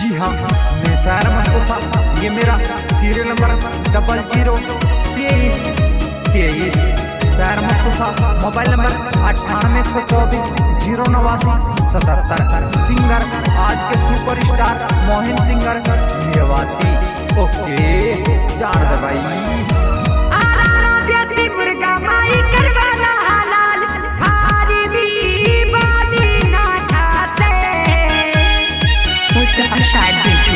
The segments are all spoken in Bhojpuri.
जी हाँ, मैं शायर मुस्तफा। ये मेरा सीरियल नंबर 002323। शायर मुस्तफा, मोबाइल नंबर 9814208977। सिंगर आज के superstar Mohan singer Mewati. Okay जान दे भाई। शायद बेचू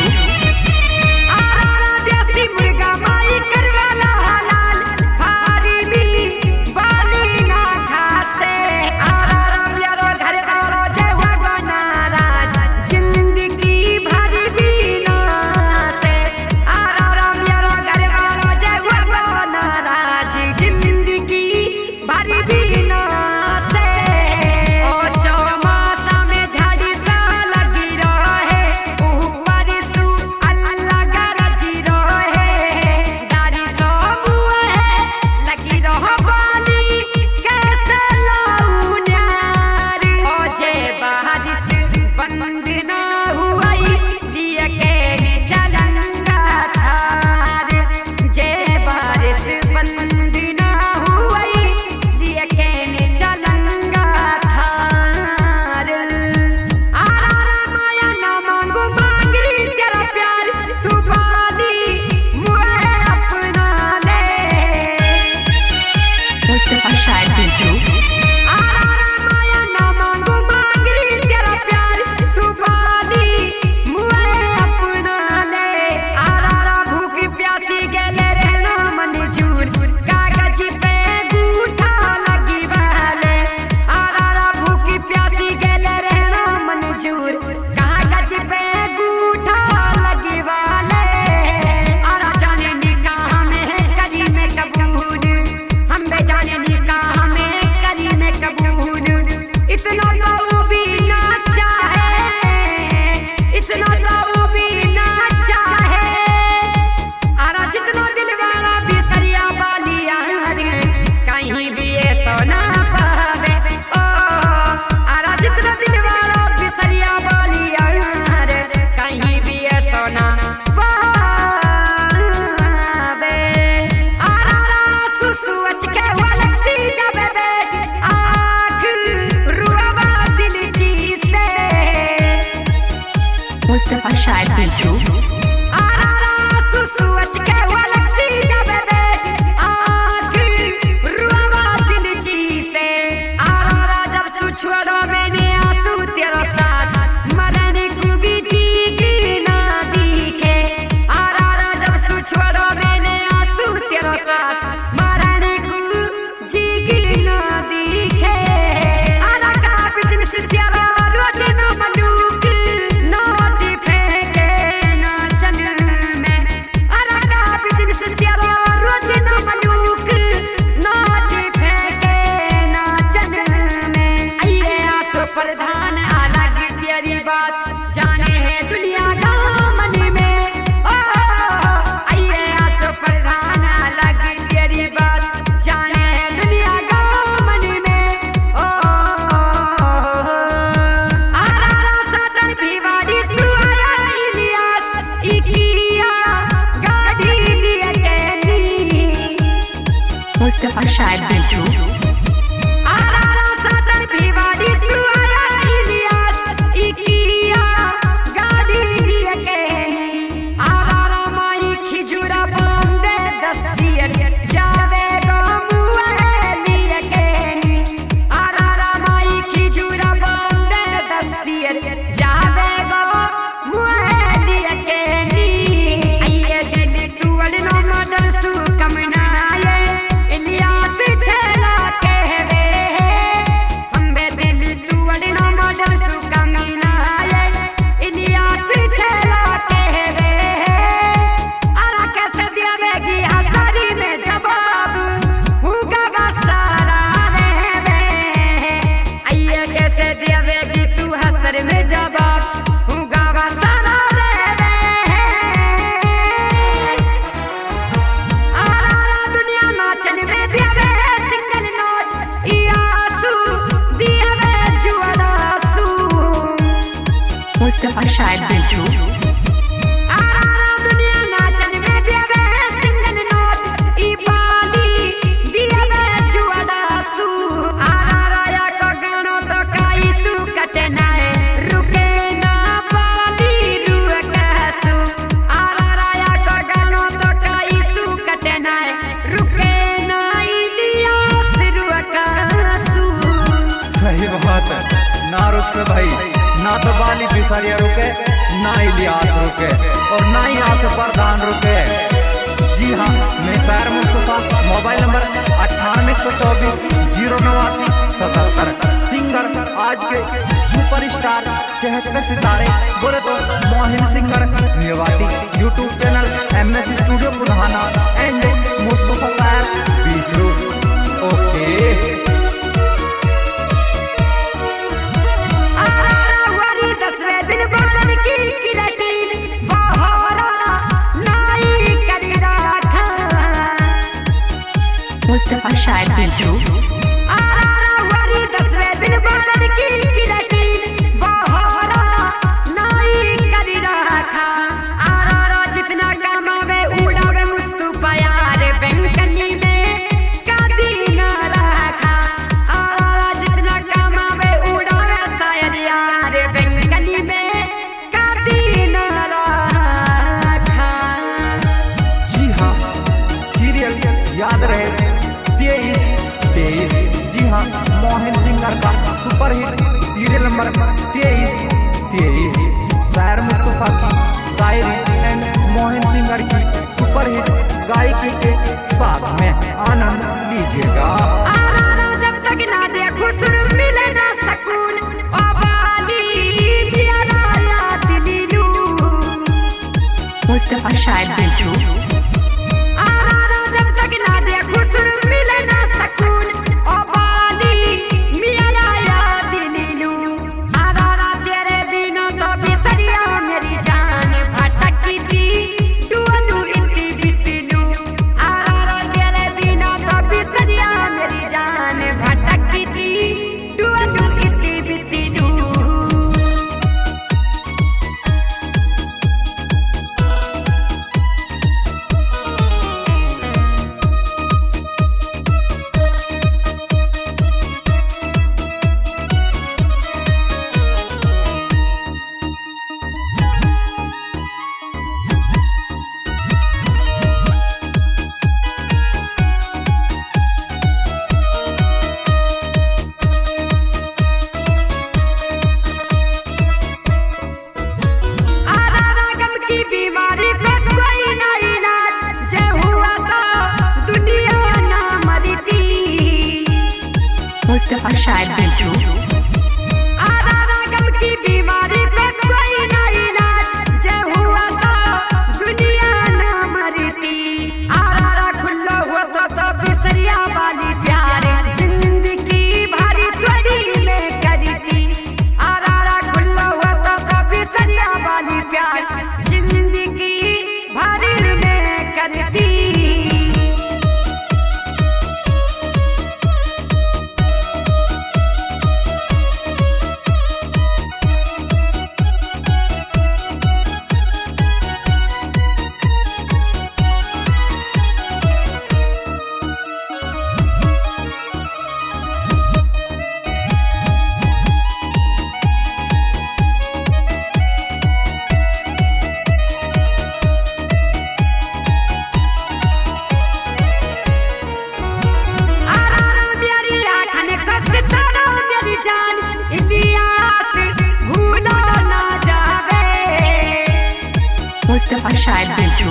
शायद बेचू मुस्तफा शायद बेचू मुस्तफा शायद बेचू भिवाड़ी सुआया इलियास इकिया गाड़ी ना इलियास रुके और ना ही आसिफ प्रधान रुके। जी हाँ, मैं शायर मुस्तफा, मोबाइल नंबर 9824 सिंगर आज के सुपरस्टार चहकते सितारे बोले तो Mohin singer Mewati. YouTube channel MS studio पुराना एंड मुस्तफा शायर बिजरू। ओके मुस्तफा शायर बिजरू। याद रहे 23 जी हाँ, मोहन सिंगर का सुपरहिट सीरियल नंबर 23 शायर मुस्तफा की शायरी एंड मोहन सिंगर की सुपरहिट गायकी के साथ में आनंद लीजिएगा। जब तक ना देखो सुर मिले ना सकून, ओ बाली प्यारा याद लीलू। मुस्तफा शायर बिजरू। मुस्तफा शायर बिजरू। मुस्तफा शायर बिजरू।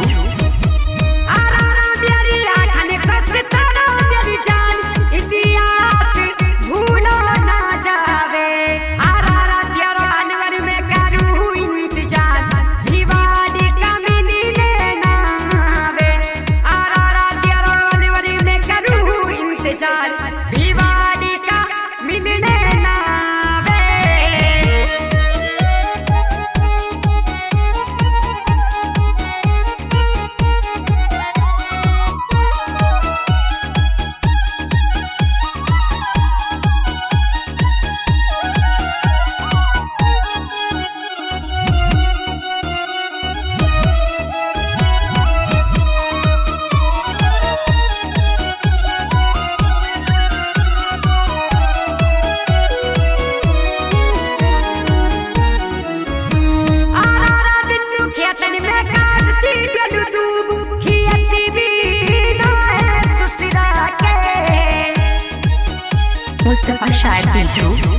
मुस्तफा शायर बिजरू।